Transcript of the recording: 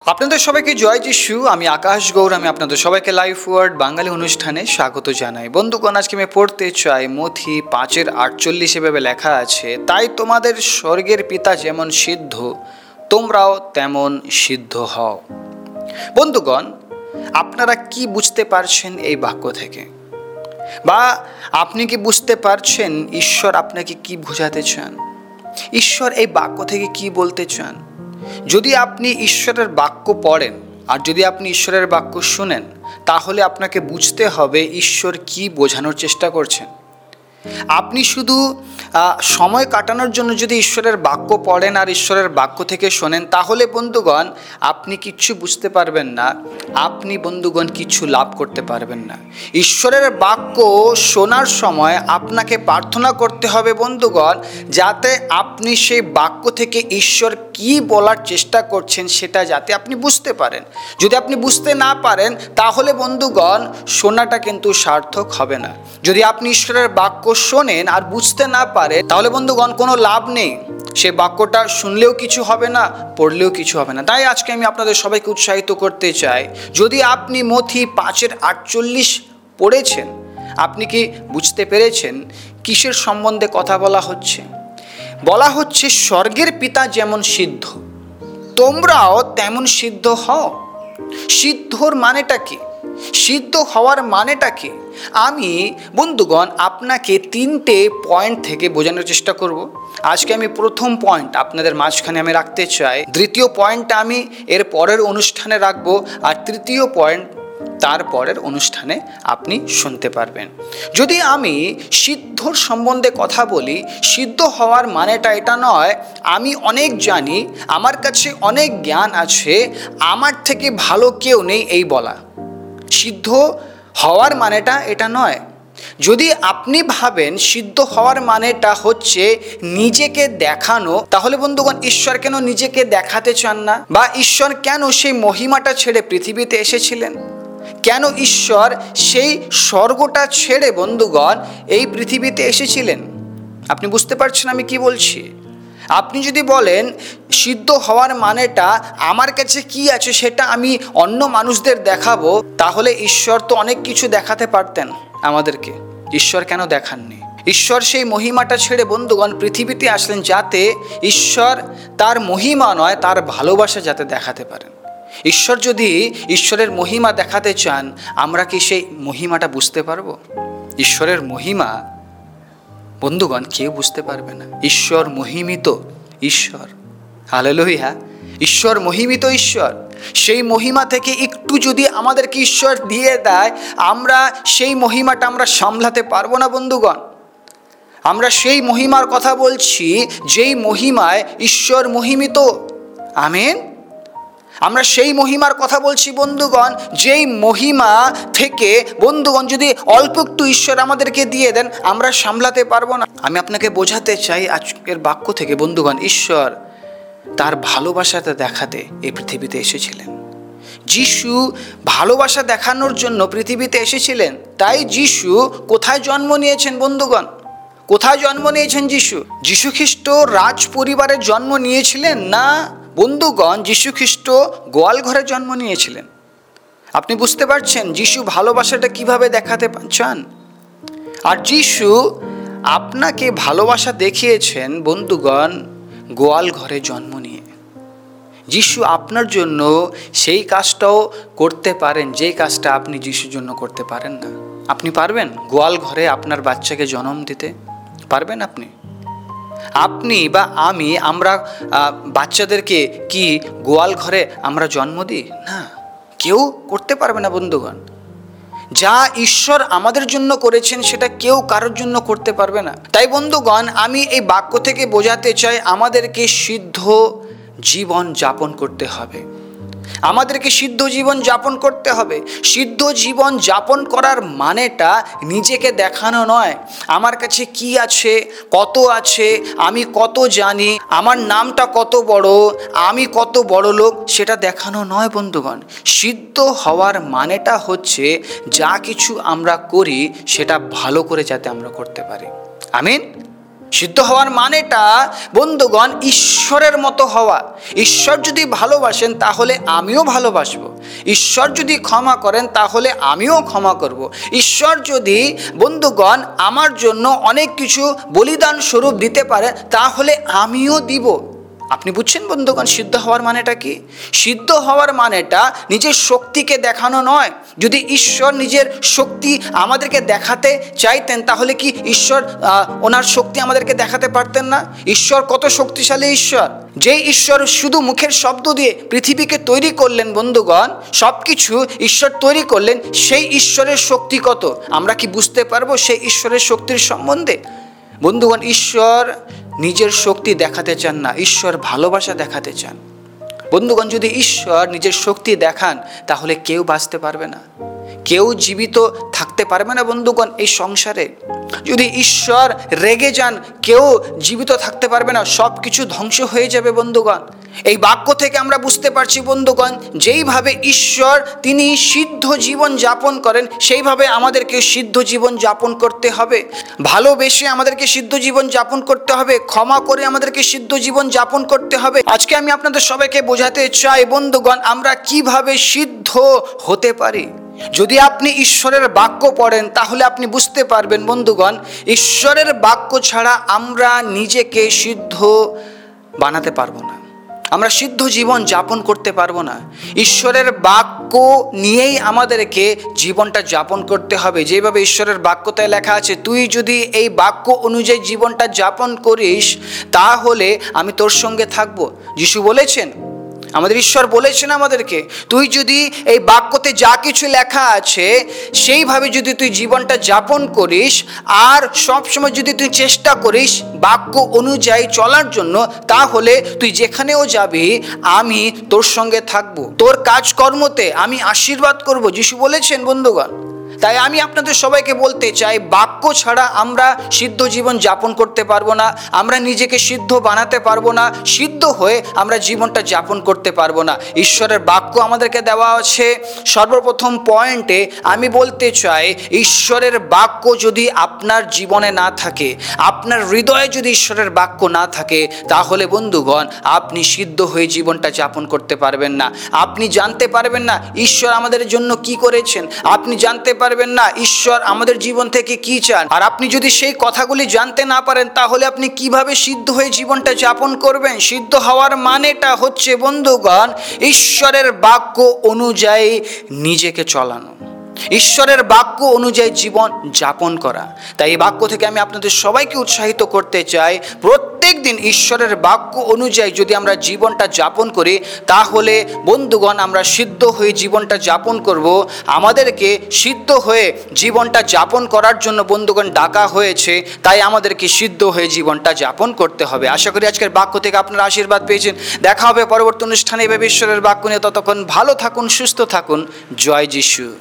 আপনাদের সবাইকে জয় যিশু। আমি আকাশ গৌর। আমি আপনাদের সবাইকে লাইফ ওয়ার্ড বাঙালি অনুষ্ঠানে স্বাগত জানাই। বন্ধুগণ, আজকে আমি পড়তে চাই মথি 5:48 এভাবে লেখা আছে, তাই তোমাদের স্বর্গের পিতা যেমন সিদ্ধ, তোমরাও তেমন সিদ্ধ হও। বন্ধুগণ, আপনারা কি বুঝতে পারছেন এই বাক্য থেকে? বা আপনি কি বুঝতে পারছেন ঈশ্বর আপনাকে কি বোঝাতে চান? ঈশ্বর এই বাক্য থেকে কি বলতে চান? যদি আপনি ঈশ্বরের বাক্য পড়েন আর যদি আপনি ঈশ্বরের বাক্য শুনেন, তাহলে আপনাকে বুঝতে হবে ঈশ্বর কি বোঝানোর চেষ্টা করছেন। আপনি শুধু সময় কাটানোর জন্য যদি ঈশ্বরের বাক্য পড়েন আর ঈশ্বরের বাক্য থেকে শোনেন, তাহলে বন্ধুগণ আপনি কিচ্ছু বুঝতে পারবেন না, আপনি বন্ধুগণ কিচ্ছু লাভ করতে পারবেন না। ঈশ্বরের বাক্য শোনার সময় আপনাকে প্রার্থনা করতে হবে বন্ধুগণ, যাতে আপনি সেই বাক্য থেকে ঈশ্বর কি বলার চেষ্টা করছেন সেটা যাতে আপনি বুঝতে পারেন। যদি আপনি বুঝতে না পারেন, তাহলে বন্ধুগণ শোনাটা কিন্তু সার্থক হবে না। যদি আপনি ঈশ্বরের বাক্য শোনেন আর বুঝতে না পারেন, তাহলে বন্ধুগণ কোনো লাভ নেই। সে বাক্যটা শুনলেও কিছু হবে না, পড়লেও কিছু হবে না। তাই আজকে আমি আপনাদের সবাইকে উৎসাহিত করতে চাই, যদি আপনি মথি 5:48 পড়েছেন, আপনি কি বুঝতে পেরেছেন কিসের সম্বন্ধে কথা বলা হচ্ছে? বলা হচ্ছে স্বর্গের পিতা যেমন সিদ্ধ, তোমরাও তেমন সিদ্ধ হও। সিদ্ধর মানেটা কি? সিদ্ধ হওয়ার মানেটা কি? আমি বন্ধুগণ আপনাকে 3টে পয়েন্ট থেকে বোঝানোর চেষ্টা করব। আজকে আমি প্রথম পয়েন্ট আপনাদের মাঝখানে আমি রাখতে চাই, দ্বিতীয় পয়েন্টটা আমি এর পরের অনুষ্ঠানে রাখবো, আর তৃতীয় পয়েন্ট তার পরের অনুষ্ঠানে আপনি শুনতে পারবেন। যদি আমি সিদ্ধর সম্বন্ধে কথা বলি, সিদ্ধ হওয়ার মানেটা এটা নয় আমি অনেক জানি, আমার কাছে অনেক জ্ঞান আছে, আমার থেকে ভালো কেউ নেই এই বলা। সিদ্ধ হওয়ার মানেটা এটা নয়। যদি আপনি ভাবেন সিদ্ধ হওয়ার মানেটা হচ্ছে নিজেকে দেখানো, তাহলে বন্ধুগণ ঈশ্বর কেন নিজেকে দেখাতে চান না? বা ঈশ্বর কেন সেই মহিমাটা ছেড়ে পৃথিবীতে এসেছিলেন? কেন ঈশ্বর সেই স্বর্গটা ছেড়ে বন্ধুগণ এই পৃথিবীতে এসেছিলেন? আপনি বুঝতে পারছেন আমি কি বলছি? আপনি যদি বলেন সিদ্ধ হওয়ার মানেটা আমার কাছে কি আছে সেটা আমি অন্য মানুষদের দেখাবো, তাহলে ঈশ্বর তো অনেক কিছু দেখাতে পারতেন আমাদেরকে। ঈশ্বর কেন দেখাননি? ঈশ্বর সেই মহিমাটা ছেড়ে বন্ধুগণ পৃথিবীতে আসলেন যাতে ঈশ্বর তার মহিমা নয়, তার ভালোবাসা যাতে দেখাতে পারেন। ঈশ্বর যদি ঈশ্বরের মহিমা দেখাতে চান, আমরা কি সেই মহিমাটা বুঝতে পারবো? ঈশ্বরের মহিমা বন্ধুগণ কেউ বুঝতে পারবে না। ঈশ্বর মহিমিত ঈশ্বর। হালেলুয়া! ঈশ্বর মহিমিত ঈশ্বর। সেই মহিমা থেকে একটু যদি আমাদেরকে ঈশ্বর দিয়ে দেয়, আমরা সেই মহিমাটা আমরা সামলাতে পারবো না বন্ধুগণ। আমরা সেই মহিমার কথা বলছি যেই মহিমায় ঈশ্বর মহিমিত। আমেন। আমরা সেই মহিমার কথা বলছি বন্ধুগণ, যেই মহিমা থেকে বন্ধুগণ যদি অল্প একটু ঈশ্বর আমাদেরকে দিয়ে দেন, আমরা সামলাতে পারবো না। আমি আপনাকে বোঝাতে চাই আজকের বাক্য থেকে বন্ধুগণ, ঈশ্বর তার ভালোবাসাটা দেখাতে এই পৃথিবীতে এসেছিলেন। যিশু ভালোবাসা দেখানোর জন্য পৃথিবীতে এসেছিলেন। তাই যিশু কোথায় জন্ম নিয়েছেন বন্ধুগণ? কোথায় জন্ম নিয়েছেন যিশু? যিশু খ্রিস্ট রাজ পরিবারে জন্ম নিয়েছিলেন না বন্ধুগণ, যিশু খ্রিস্ট গোয়াল ঘরে জন্ম নিয়েছিলেন। আপনি বুঝতে পারছেন যিশু ভালোবাসাটা কিভাবে দেখাতে চান? আর যিশু আপনাকে ভালোবাসা দেখিয়েছেন বন্ধুগণ গোয়াল ঘরে জন্ম নিয়ে। যিশু আপনার জন্য সেই কাজটাও করতে পারেন যেই কাজটা আপনি যিশুর জন্য করতে পারেন না। আপনি পারবেন গোয়াল ঘরে আপনার বাচ্চাকে জন্ম দিতে? পারবেন আপনি? আপনি বা আমরা বাচ্চাদেরকে কি গোয়াল ঘরে আমরা জন্ম দিই? না, কেউ করতে পারবে না বন্ধুগণ। যা ঈশ্বর আমাদের জন্য করেছেন সেটা কেউ কারোর জন্য করতে পারবে না। তাই বন্ধুগণ আমি এই বাক্য থেকে বোঝাতে চাই, আমাদেরকে সিদ্ধ জীবন যাপন করতে হবে। আমাদেরকে সিদ্ধ জীবন যাপন করতে হবে। সিদ্ধ জীবন যাপন করার মানেটা নিজেকে দেখানো নয়। আমার কাছে কি আছে, কত আছে, আমি কত জানি, আমার নামটা কত বড়, আমি কত বড় লোক, সেটা দেখানো নয় বন্ধুগণ। সিদ্ধ হওয়ার মানেটা হচ্ছে যা কিছু আমরা করি সেটা ভালো করে যাতে আমরা করতে পারি। আমিন। সিদ্ধ হওয়ার মানেটা বন্ধুগণ ঈশ্বরের মতো হওয়া। ঈশ্বর যদি ভালোবাসেন তাহলে আমিও ভালোবাসবো, ঈশ্বর যদি ক্ষমা করেন তাহলে আমিও ক্ষমা করব, ঈশ্বর যদি বন্ধুগণ আমার জন্য অনেক কিছু বলিদান স্বরূপ দিতে পারে তাহলে আমিও দিব। আপনি বুঝছেন বন্ধুগণ সিদ্ধ হওয়ার মানেটা কি? সিদ্ধ হওয়ার মানেটা নিজের শক্তিকে দেখানো নয়। যদি ঈশ্বর নিজের শক্তি আমাদেরকে দেখাতে চাইতেন তাহলে কি ঈশ্বর ওনার শক্তি আমাদেরকে দেখাতে পারতেন না? ঈশ্বর কত শক্তিশালী ঈশ্বর! যে ঈশ্বর শুধু মুখের শব্দ দিয়ে পৃথিবীকে তৈরি করলেন বন্ধুগণ, সব কিছু ঈশ্বর তৈরি করলেন, সেই ঈশ্বরের শক্তি কত আমরা কি বুঝতে পারবো সেই ঈশ্বরের শক্তির সম্বন্ধে? বন্ধুগণ ঈশ্বর নিজের শক্তি দেখাতে চান না, ঈশ্বর ভালোবাসা দেখাতে চান। বন্ধুগণ যদি ঈশ্বর নিজের শক্তি দেখান তাহলে কেউ বাঁচতে পারবে না, কেউ জীবিত থাকতে পারবে না বন্ধুগণ এই সংসারে। যদি ঈশ্বর রেগে যান কেউ জীবিত থাকতে পারবে না, সব কিছু ধ্বংস হয়ে যাবে বন্ধুগণ। এই বাক্য থেকে আমরা বুঝতে পারছি বন্ধুগণ, যেইভাবে ঈশ্বর তিনি সিদ্ধ জীবন যাপন করেন সেইভাবে আমাদেরকে সিদ্ধ জীবন যাপন করতে হবে। ভালোবেসে আমাদেরকে সিদ্ধ জীবন যাপন করতে হবে, ক্ষমা করে আমাদেরকে সিদ্ধ জীবন যাপন করতে হবে। আজকে আমি আপনাদের সবাইকে বোঝাতে চাই বন্ধুগণ আমরা কিভাবে সিদ্ধ হতে পারি। যদি আপনি ঈশ্বরের বাক্য পড়েন তাহলে আপনি বুঝতে পারবেন বন্ধুগণ, ঈশ্বরের বাক্য ছাড়া আমরা নিজেকে সিদ্ধ বানাতে পারবো না, আমরা সিদ্ধ জীবন যাপন করতে পারবো না। ঈশ্বরের বাক্য নিয়েই আমাদেরকে জীবনটা যাপন করতে হবে। যেভাবে ঈশ্বরের বাক্যতে লেখা আছে, তুই যদি এই বাক্য অনুযায়ী জীবনটা যাপন করিস তাহলে আমি তোর সঙ্গে থাকবো। যিশু বলেছেন, আমাদের ঈশ্বর বলেছেন আমাদেরকে, তুই যদি এই বাক্যতে যা কিছু লেখা আছে সেইভাবে যদি তুই জীবনটা যাপন করিস আর সবসময় যদি তুই চেষ্টা করিস বাক্য অনুযায়ী চলার জন্য, তাহলে তুই যেখানেও যাবি আমি তোর সঙ্গে থাকবো, তোর কাজকর্মতে আমি আশীর্বাদ করব। যিশু বলেছেন বন্ধুগণ। তাই আমি আপনাদের সবাইকে বলতে চাই, বাক্য ছাড়া আমরা সিদ্ধ জীবন যাপন করতে পারবো না, আমরা নিজেকে সিদ্ধ বানাতে পারবো না, সিদ্ধ হয়ে আমরা জীবনটা যাপন করতে পারবো না। ঈশ্বরের বাক্য আমাদেরকে দেওয়া আছে। সর্বপ্রথম পয়েন্টে আমি বলতে চাই, ঈশ্বরের বাক্য যদি আপনার জীবনে না থাকে, আপনার হৃদয়ে যদি ঈশ্বরের বাক্য না থাকে, তাহলে বন্ধুগণ আপনি সিদ্ধ হয়ে জীবনটা যাপন করতে পারবেন না। আপনি জানতে পারবেন না ঈশ্বর আমাদের জন্য কি করেছেন, আপনি জানতে পারবেন না ঈশ্বর আমাদের জীবন থেকে কি চান। আর আপনি যদি সেই কথাগুলি জানতে না পারেন তাহলে আপনি কিভাবে সিদ্ধ হয়ে জীবনটা যাপন করবেন? সিদ্ধ হওয়ার মানেটা হচ্ছে বন্ধুগণ ঈশ্বরের বাক্য অনুযায়ী নিজেকে চলানো, ঈশ্বরের বাক্য অনুযায়ী জীবন যাপন করা। তাই এই বাক্য থেকে আমি আপনাদের সবাইকে উৎসাহিত করতে চাই, প্রত্যেক দিন ঈশ্বরের বাক্য অনুযায়ী যদি আমরা জীবনটা যাপন করি তাহলে বন্ধুগণ আমরা সিদ্ধ হয়ে জীবনটা যাপন করব। আমাদেরকে সিদ্ধ হয়ে জীবনটা যাপন করার জন্য বন্ধুগণ ডাকা হয়েছে, তাই আমাদেরকে সিদ্ধ হয়ে জীবনটা যাপন করতে হবে। আশা করি আজকের বাক্য থেকে আপনারা আশীর্বাদ পেয়েছেন। দেখা হবে পরবর্তী অনুষ্ঠানে এভাবে ঈশ্বরের বাক্য নিয়ে। ততক্ষণ ভালো থাকুন, সুস্থ থাকুন। জয় যিশু।